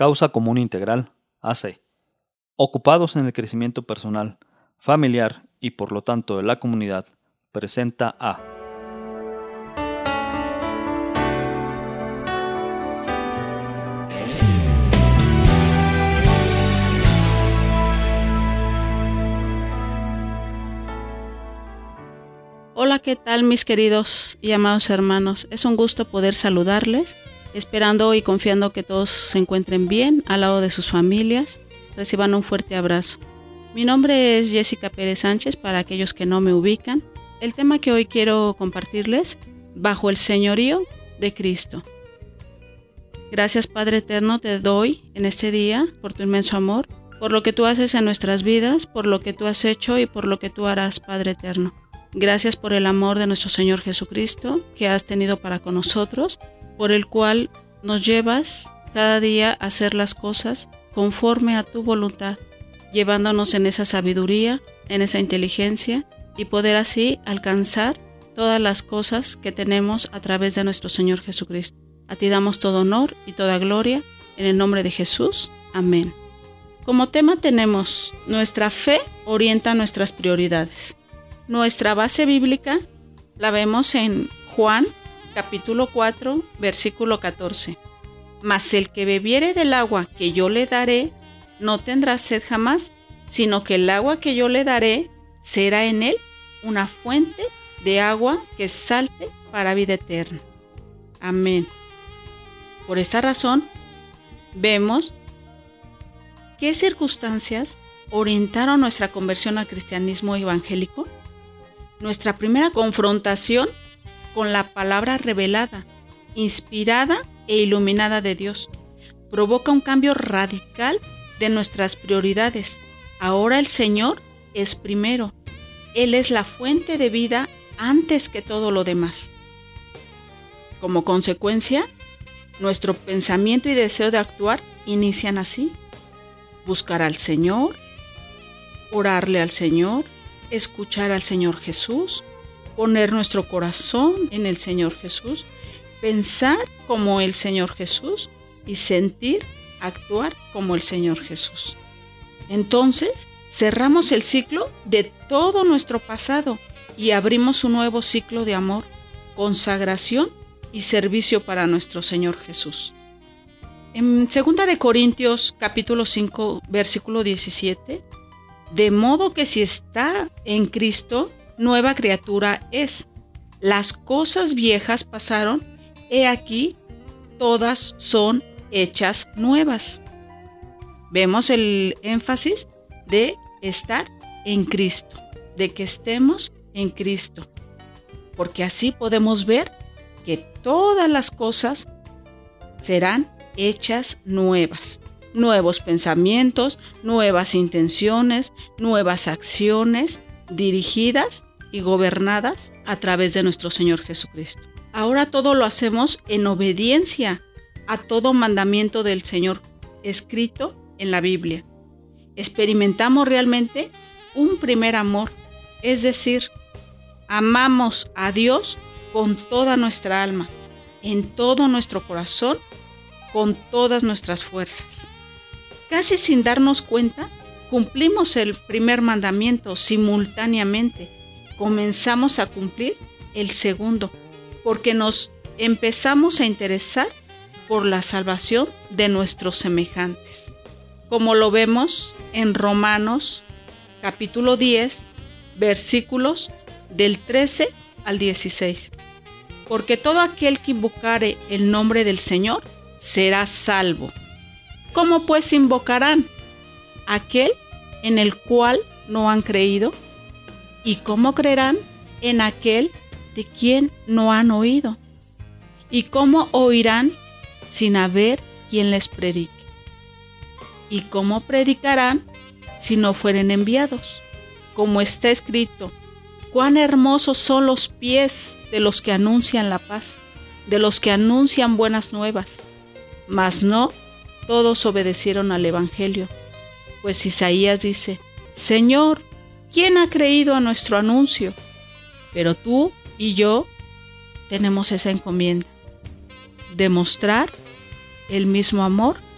Causa Común Integral, AC. Ocupados en el crecimiento personal, familiar y por lo tanto de la comunidad, presenta a Hola, ¿qué tal mis queridos y amados hermanos? Es un gusto poder saludarles, esperando y confiando que todos se encuentren bien al lado de sus familias. Reciban un fuerte abrazo. Mi nombre es Jessica Pérez Sánchez, para aquellos que no me ubican. El tema que hoy quiero compartirles, bajo el señorío de Cristo. Gracias, Padre Eterno, te doy en este día por tu inmenso amor, por lo que tú haces en nuestras vidas, por lo que tú has hecho y por lo que tú harás, Padre Eterno. Gracias por el amor de nuestro Señor Jesucristo que has tenido para con nosotros, por el cual nos llevas cada día a hacer las cosas conforme a tu voluntad, llevándonos en esa sabiduría, en esa inteligencia y poder así alcanzar todas las cosas que tenemos a través de nuestro Señor Jesucristo. A ti damos todo honor y toda gloria, en el nombre de Jesús. Amén. Como tema tenemos: nuestra fe orienta nuestras prioridades. Nuestra base bíblica la vemos en Juan, capítulo 4, versículo 14. Mas el que bebiere del agua que yo le daré, no tendrá sed jamás, sino que el agua que yo le daré será en él una fuente de agua que salte para vida eterna. Amén. Por esta razón, vemos qué circunstancias orientaron nuestra conversión al cristianismo evangélico. Nuestra primera confrontación con la palabra revelada, inspirada e iluminada de Dios, provoca un cambio radical de nuestras prioridades. Ahora el Señor es primero. Él es la fuente de vida antes que todo lo demás. Como consecuencia, nuestro pensamiento y deseo de actuar inician así: buscar al Señor, orarle al Señor, escuchar al Señor Jesús, poner nuestro corazón en el Señor Jesús, pensar como el Señor Jesús y sentir, actuar como el Señor Jesús. Entonces, cerramos el ciclo de todo nuestro pasado y abrimos un nuevo ciclo de amor, consagración y servicio para nuestro Señor Jesús. En 2 Corintios capítulo 5, versículo 17, de modo que si está en Cristo, nueva criatura es. Las cosas viejas pasaron, he aquí, todas son hechas nuevas. Vemos el énfasis de estar en Cristo, de que estemos en Cristo, porque así podemos ver que todas las cosas serán hechas nuevas. Nuevos pensamientos, nuevas intenciones, nuevas acciones dirigidas y gobernadas a través de nuestro Señor Jesucristo. Ahora todo lo hacemos en obediencia a todo mandamiento del Señor escrito en la Biblia. Experimentamos realmente un primer amor, es decir, amamos a Dios con toda nuestra alma, en todo nuestro corazón, con todas nuestras fuerzas. Casi sin darnos cuenta, cumplimos el primer mandamiento simultáneamente. Comenzamos a cumplir el segundo, porque nos empezamos a interesar por la salvación de nuestros semejantes. Como lo vemos en Romanos capítulo 10, versículos del 13 al 16. Porque todo aquel que invocare el nombre del Señor será salvo. ¿Cómo pues invocarán? Aquel en el cual no han creído. ¿Y cómo creerán en aquel de quien no han oído? ¿Y cómo oirán sin haber quien les predique? ¿Y cómo predicarán si no fueren enviados? Como está escrito: cuán hermosos son los pies de los que anuncian la paz, de los que anuncian buenas nuevas. Mas no todos obedecieron al Evangelio, pues Isaías dice: Señor, ¿quién ha creído a nuestro anuncio? Pero tú y yo tenemos esa encomienda: demostrar el mismo amor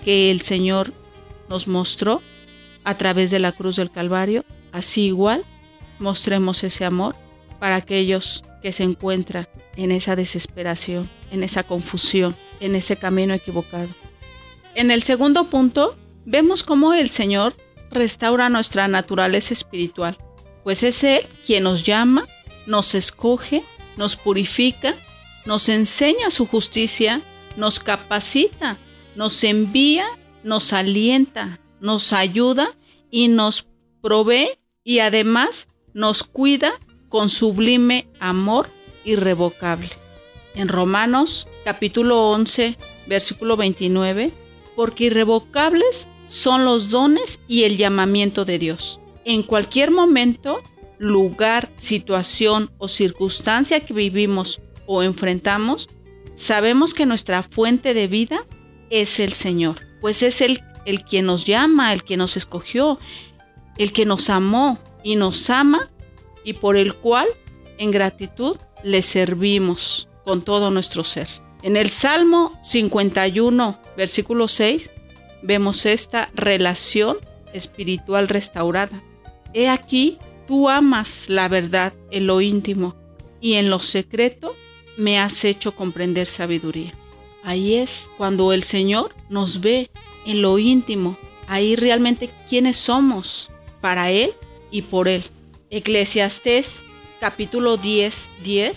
que el Señor nos mostró a través de la cruz del Calvario, así igual mostremos ese amor para aquellos que se encuentran en esa desesperación, en esa confusión, en ese camino equivocado. En el segundo punto, vemos cómo el Señor restaura nuestra naturaleza espiritual, pues es Él quien nos llama, nos escoge, nos purifica, nos enseña su justicia, nos capacita, nos envía, nos alienta, nos ayuda y nos provee y además nos cuida con sublime amor irrevocable. En Romanos capítulo 11, versículo 29, porque irrevocables son los dones y el llamamiento de Dios. En cualquier momento, lugar, situación o circunstancia que vivimos o enfrentamos, sabemos que nuestra fuente de vida es el Señor, pues es el quien nos llama, el que nos escogió, el que nos amó y nos ama y por el cual en gratitud le servimos con todo nuestro ser. En el Salmo 51, versículo 6, vemos esta relación espiritual restaurada. He aquí, tú amas la verdad en lo íntimo y en lo secreto me has hecho comprender sabiduría. Ahí es cuando el Señor nos ve en lo íntimo, ahí realmente quiénes somos para Él y por Él. Eclesiastés capítulo 10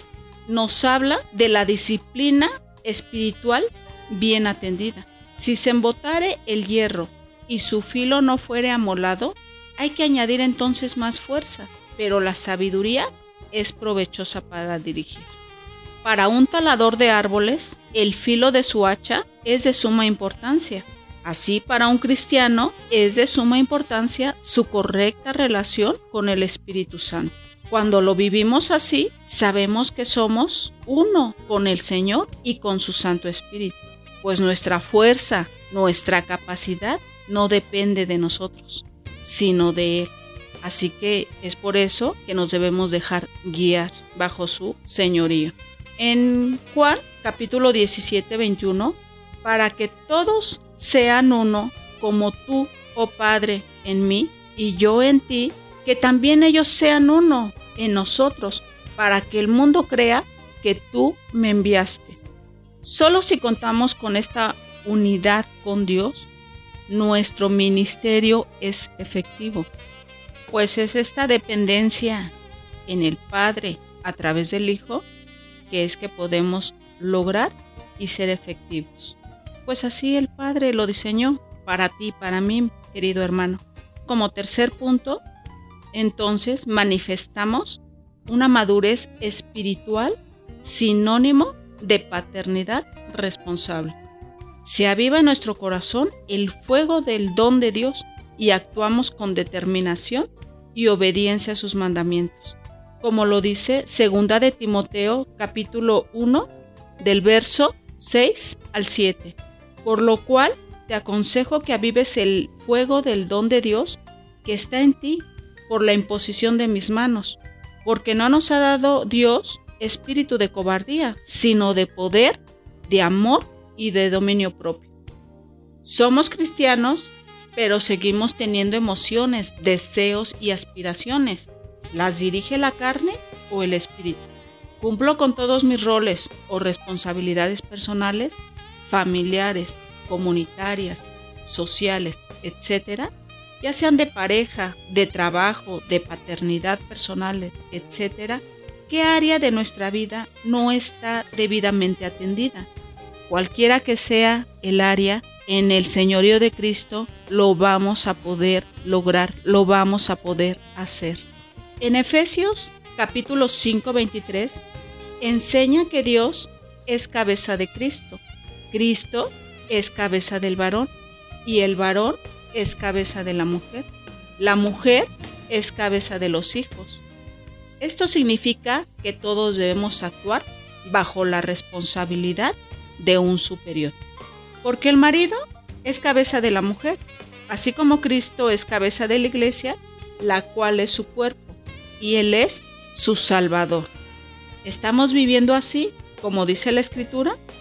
nos habla de la disciplina espiritual bien atendida. Si se embotare el hierro y su filo no fuere amolado, hay que añadir entonces más fuerza, pero la sabiduría es provechosa para dirigir. Para un talador de árboles, el filo de su hacha es de suma importancia. Así, para un cristiano es de suma importancia su correcta relación con el Espíritu Santo. Cuando lo vivimos así, sabemos que somos uno con el Señor y con su Santo Espíritu, pues nuestra fuerza, nuestra capacidad no depende de nosotros, sino de Él. Así que es por eso que nos debemos dejar guiar bajo su señorío. En Juan capítulo 17, 21, para que todos sean uno, como tú, oh Padre, en mí y yo en ti, que también ellos sean uno en nosotros, para que el mundo crea que tú me enviaste. Solo si contamos con esta unidad con Dios, nuestro ministerio es efectivo, pues es esta dependencia en el Padre a través del Hijo que es que podemos lograr y ser efectivos. Pues así el Padre lo diseñó para ti, para mí, querido hermano. Como tercer punto, entonces manifestamos una madurez espiritual sinónimo de paternidad responsable. Se aviva en nuestro corazón el fuego del don de Dios y actuamos con determinación y obediencia a sus mandamientos. Como lo dice 2 de Timoteo capítulo 1 del verso 6 al 7. Por lo cual te aconsejo que avives el fuego del don de Dios que está en ti por la imposición de mis manos, porque no nos ha dado Dios espíritu de cobardía, sino de poder, de amor y de dominio propio. Somos cristianos, pero seguimos teniendo emociones, deseos y aspiraciones. ¿Las dirige la carne o el espíritu? ¿Cumplo con todos mis roles o responsabilidades personales, familiares, comunitarias, sociales, etcétera? Ya sean de pareja, de trabajo, de paternidad personal, etcétera. ¿Qué área de nuestra vida no está debidamente atendida? Cualquiera que sea el área, en el señorío de Cristo lo vamos a poder lograr, lo vamos a poder hacer. En Efesios capítulo 5, 23, enseña que Dios es cabeza de Cristo, Cristo es cabeza del varón y el varón es cabeza de la mujer es cabeza de los hijos. Esto significa que todos debemos actuar bajo la responsabilidad de un superior, porque el marido es cabeza de la mujer, así como Cristo es cabeza de la iglesia, la cual es su cuerpo, y Él es su Salvador. ¿Estamos viviendo así, como dice la Escritura?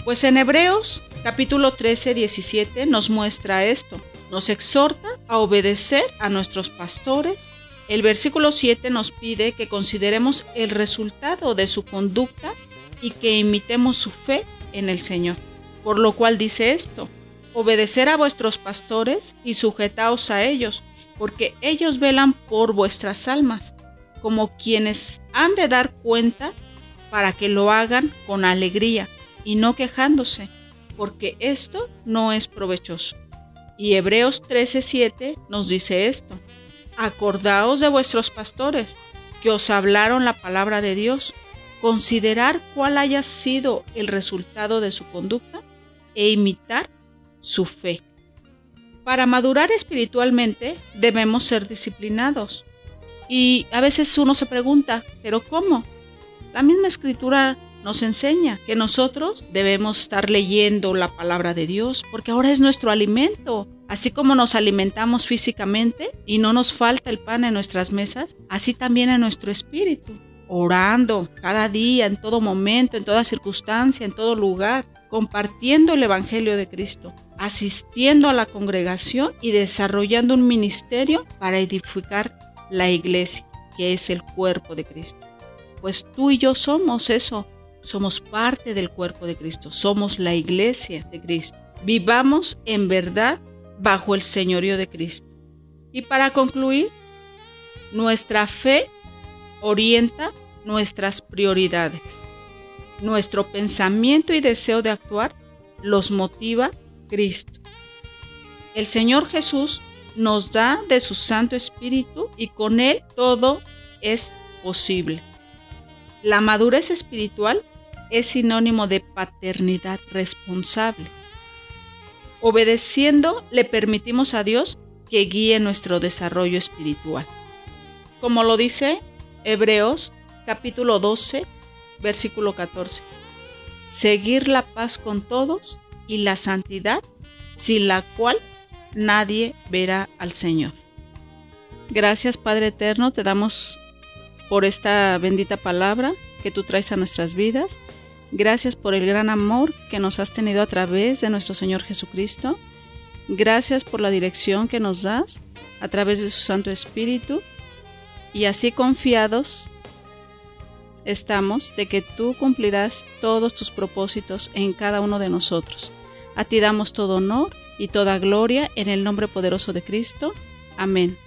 Pues en Hebreos capítulo 13, 17 nos muestra esto. Nos exhorta a obedecer a nuestros pastores. El versículo 7 nos pide que consideremos el resultado de su conducta y que imitemos su fe en el Señor. Por lo cual dice esto: obedecer a vuestros pastores y sujetaos a ellos, porque ellos velan por vuestras almas, como quienes han de dar cuenta, para que lo hagan con alegría y no quejándose, porque esto no es provechoso. Y Hebreos 13:7 nos dice esto: acordaos de vuestros pastores, que os hablaron la palabra de Dios, considerar cuál haya sido el resultado de su conducta e imitar su fe. Para madurar espiritualmente debemos ser disciplinados. Y a veces uno se pregunta, ¿pero cómo? La misma Escritura nos enseña que nosotros debemos estar leyendo la palabra de Dios, porque ahora es nuestro alimento. Así como nos alimentamos físicamente y no nos falta el pan en nuestras mesas, así también en nuestro espíritu, orando cada día, en todo momento, en toda circunstancia, en todo lugar, compartiendo el Evangelio de Cristo, asistiendo a la congregación y desarrollando un ministerio para edificar la iglesia, que es el cuerpo de Cristo. Pues tú y yo somos eso. Somos parte del cuerpo de Cristo, somos la iglesia de Cristo. Vivamos en verdad bajo el señorío de Cristo. Y para concluir, nuestra fe orienta nuestras prioridades. Nuestro pensamiento y deseo de actuar los motiva Cristo. El Señor Jesús nos da de su Santo Espíritu y con Él todo es posible. La madurez espiritual es sinónimo de paternidad responsable. Obedeciendo, le permitimos a Dios que guíe nuestro desarrollo espiritual. Como lo dice Hebreos capítulo 12, versículo 14. Seguir la paz con todos y la santidad, sin la cual nadie verá al Señor. Gracias, Padre eterno, te damos por esta bendita palabra que tú traes a nuestras vidas. Gracias por el gran amor que nos has tenido a través de nuestro Señor Jesucristo. Gracias por la dirección que nos das a través de su Santo Espíritu. Y así confiados estamos de que tú cumplirás todos tus propósitos en cada uno de nosotros. A ti damos todo honor y toda gloria en el nombre poderoso de Cristo. Amén.